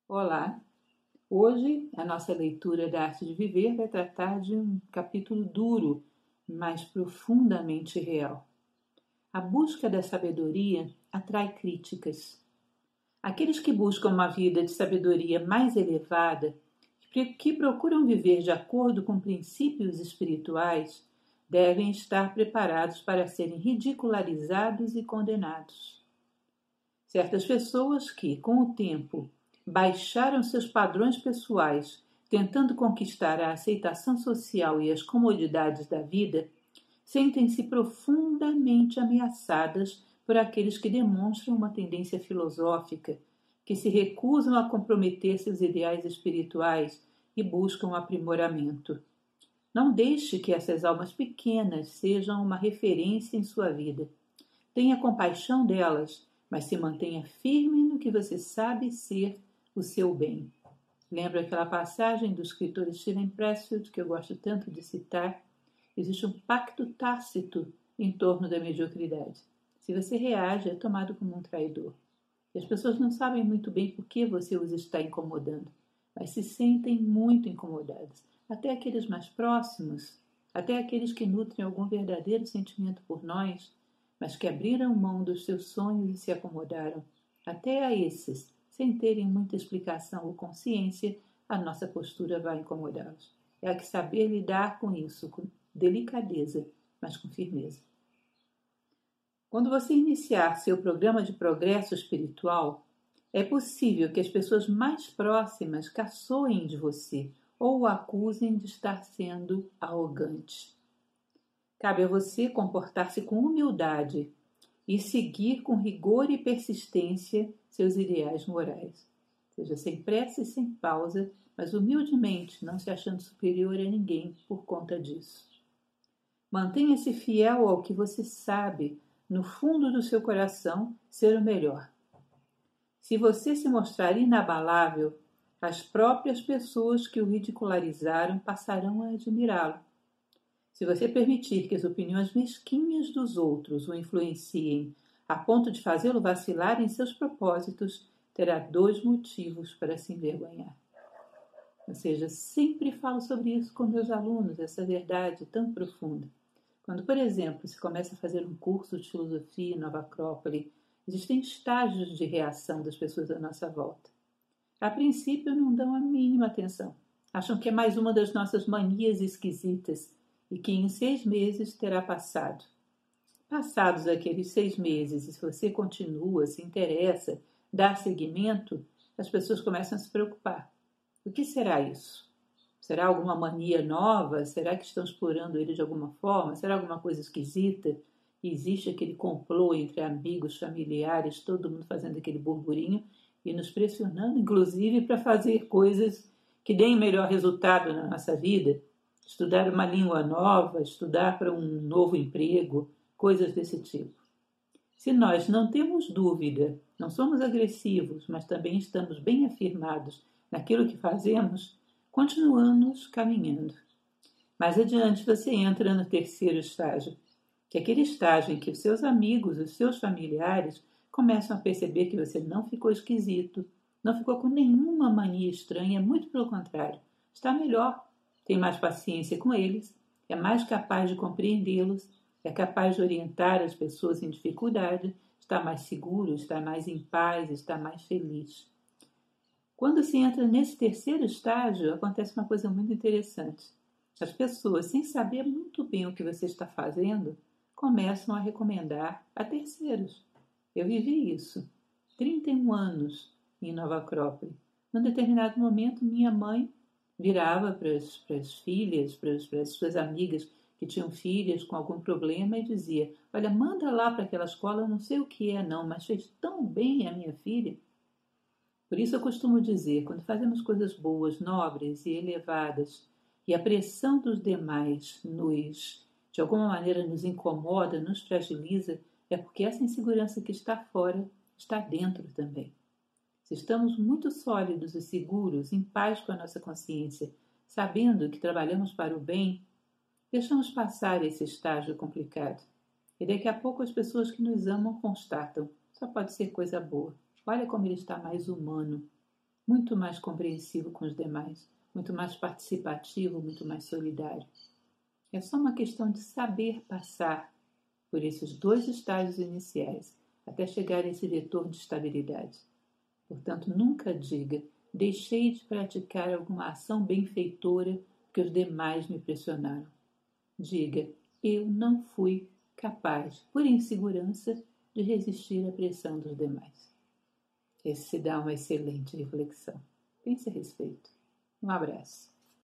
Olá! Hoje a nossa leitura da Arte de Viver vai tratar de um capítulo duro, mas profundamente real. A busca da sabedoria atrai críticas. Aqueles que buscam uma vida de sabedoria mais elevada, que procuram viver de acordo com princípios espirituais, devem estar preparados para serem ridicularizados e condenados. Certas pessoas que, com o tempo, baixaram seus padrões pessoais, tentando conquistar a aceitação social e as comodidades da vida, sentem-se profundamente ameaçadas por aqueles que demonstram uma tendência filosófica, que se recusam a comprometer seus ideais espirituais e buscam aprimoramento. Não deixe que essas almas pequenas sejam uma referência em sua vida. Tenha compaixão delas, mas se mantenha firme no que você sabe ser o seu bem. Lembra aquela passagem do escritor Steven Pressfield que eu gosto tanto de citar? Existe um pacto tácito em torno da mediocridade. Se você reage, é tomado como um traidor. E as pessoas não sabem muito bem por que você os está incomodando, mas se sentem muito incomodadas. Até aqueles mais próximos, até aqueles que nutrem algum verdadeiro sentimento por nós, mas que abriram mão dos seus sonhos e se acomodaram. Até a esses, sem terem muita explicação ou consciência, a nossa postura vai incomodá-los. É que saber lidar com isso, com delicadeza, mas com firmeza. Quando você iniciar seu programa de progresso espiritual, é possível que as pessoas mais próximas caçoem de você ou o acusem de estar sendo arrogante. Cabe a você comportar-se com humildade e seguir com rigor e persistência seus ideais morais. Seja sem pressa e sem pausa, mas humildemente, não se achando superior a ninguém por conta disso. Mantenha-se fiel ao que você sabe, no fundo do seu coração, ser o melhor. Se você se mostrar inabalável, as próprias pessoas que o ridicularizaram passarão a admirá-lo. Se você permitir que as opiniões mesquinhas dos outros o influenciem a ponto de fazê-lo vacilar em seus propósitos, terá 2 motivos para se envergonhar. Ou seja, sempre falo sobre isso com meus alunos, essa verdade tão profunda. Quando, por exemplo, se começa a fazer um curso de filosofia em Nova Acrópole, existem estágios de reação das pessoas à nossa volta. A princípio, não dão a mínima atenção. Acham que é mais uma das nossas manias esquisitas e que em 6 meses terá passado. Passados aqueles 6 meses, e se você continua, se interessa, dá seguimento, as pessoas começam a se preocupar. O que será isso? Será alguma mania nova? Será que estão explorando ele de alguma forma? Será alguma coisa esquisita? E existe aquele complô entre amigos, familiares, todo mundo fazendo aquele burburinho e nos pressionando, inclusive, para fazer coisas que deem melhor resultado na nossa vida? Estudar uma língua nova, estudar para um novo emprego, coisas desse tipo. Se nós não temos dúvida, não somos agressivos, mas também estamos bem afirmados naquilo que fazemos, continuamos caminhando. Mais adiante você entra no 3º estágio, que é aquele estágio em que os seus amigos, os seus familiares começam a perceber que você não ficou esquisito, não ficou com nenhuma mania estranha, muito pelo contrário, está melhor, tem mais paciência com eles, é mais capaz de compreendê-los, é capaz de orientar as pessoas em dificuldade, está mais seguro, está mais em paz, está mais feliz. Quando se entra nesse 3º estágio, acontece uma coisa muito interessante. As pessoas, sem saber muito bem o que você está fazendo, começam a recomendar a terceiros. Eu vivi isso. 31 anos em Nova Acrópole. Num determinado momento, minha mãe virava para as filhas, para as suas amigas que tinham filhas com algum problema e dizia: olha, manda lá para aquela escola, não sei o que é não, mas fez tão bem a minha filha. Por isso eu costumo dizer, quando fazemos coisas boas, nobres e elevadas, e a pressão dos demais de alguma maneira nos incomoda, nos fragiliza, é porque essa insegurança que está fora está dentro também. Se estamos muito sólidos e seguros, em paz com a nossa consciência, sabendo que trabalhamos para o bem, deixamos passar esse estágio complicado. E daqui a pouco as pessoas que nos amam constatam: só pode ser coisa boa. Olha como ele está mais humano. muito mais compreensivo com os demais, muito mais participativo, muito mais solidário. É só uma questão de saber passar por esses 2 estágios iniciais até chegar a esse vetor de estabilidade. Portanto, nunca diga: deixei de praticar alguma ação benfeitora porque os demais me pressionaram. Diga: eu não fui capaz, por insegurança, de resistir à pressão dos demais. Esse se dá uma excelente reflexão. Pense a respeito. Um abraço.